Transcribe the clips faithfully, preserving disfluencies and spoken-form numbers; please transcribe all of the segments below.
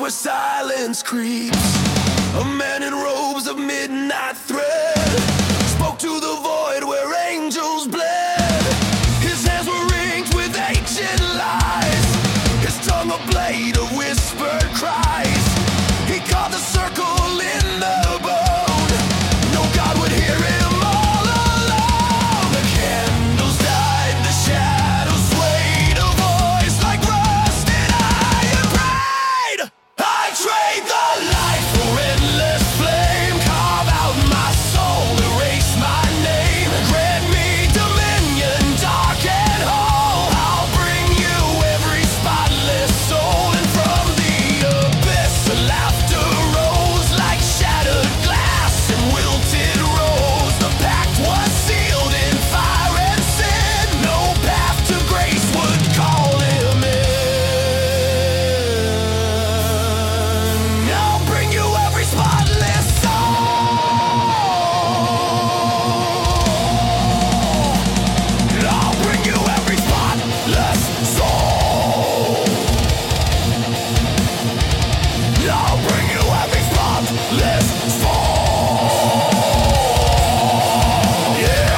where silence creeps. A man in robes of midnight thread spoke to the void where angels bled. His hands were ringed with ancient lies, his tongue a blade of whispered cries. He carved a circle in the bone, no God would hear him all alone. The candles died, the shadows swayed, a voice like rusted iron prayed. I trade the light for endless flame, carve out my soul, erase my name, grant me dominion dark and whole. I'll bring you every spotless soul, and from the abyss the laughter rose like shattered glass and wilted rose. The pact was sealed in fire and sin, no path to grace would call him in. I'll bring you every spotless soul. I'll bring you every spotless soul. I'll bring you every spotless soul. Yeah.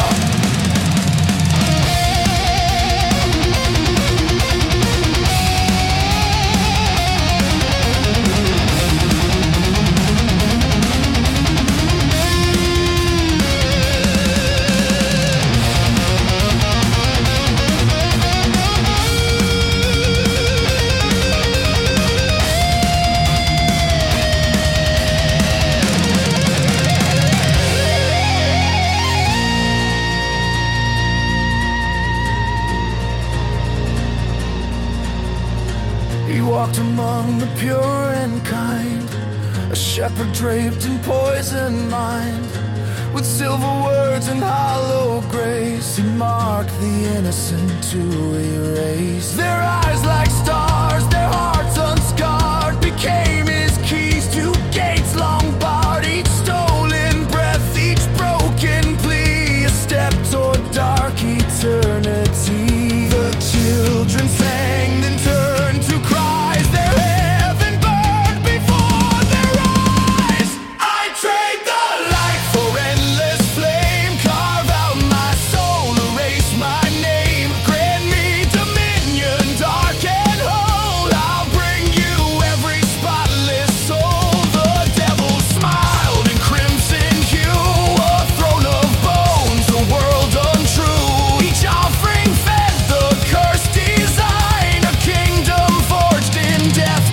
He walked among the pure and kind, a shepherd draped in poisoned mind. With silver words and hollow grace, he marked the innocent to erase. Their eyes like stars, their hearts unscarred, became his keys to gates long barred. Each stolen breath, each broken plea, a step toward dark eternity. The children sang, then turned to cries. Their heaven burned before their eyes. I trade the light for endless flame, carve out my soul, erase my name, grant me dominion dark and whole. I'll bring you every spotless soul. The devil smiled in crimson hue, a throne of bones, a world untrue. Each offering fed the cursed design, a kingdom forged in death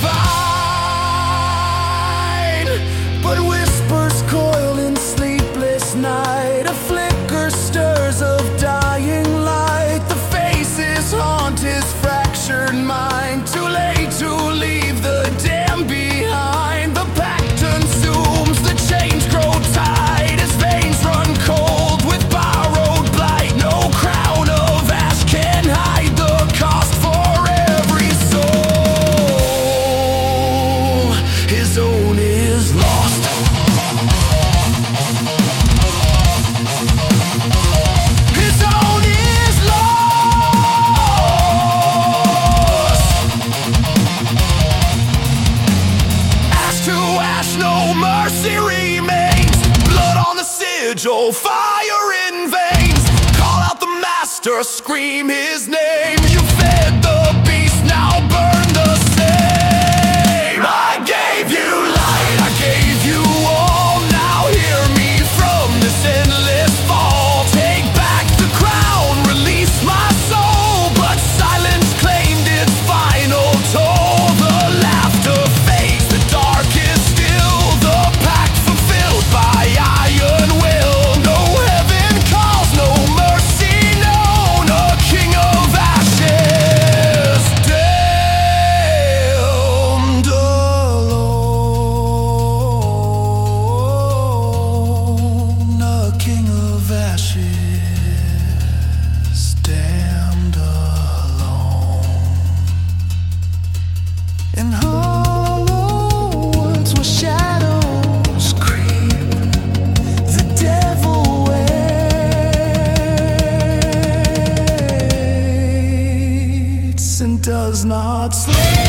divine. But whispers coil in sleepless night, a flicker stirs of dying light. The faces haunt his fractured mind, too late to leave the damned behind. The pact consumes, the chains grow tight, his veins run cold with borrowed blight. No crown of ash can hide the cost for every soul. His own is lost. His own is lost. Ash to ash, no mercy remains. Blood on the sigil, fire in veins. Call out the master, scream his name. You fed the beast, now burn the same. I gave you light, I gave you all. Now hear me from this endless fall. Take back the crown, release my soul. But silence claimed its final toll. The laughter fades, the dark is still. The pact fulfilled by iron will. No heaven calls, no mercy known. A king of ashes, damned alone. A king of ashes, damned alone. In hollow woods where shadows creep, the devil waits and does not sleep.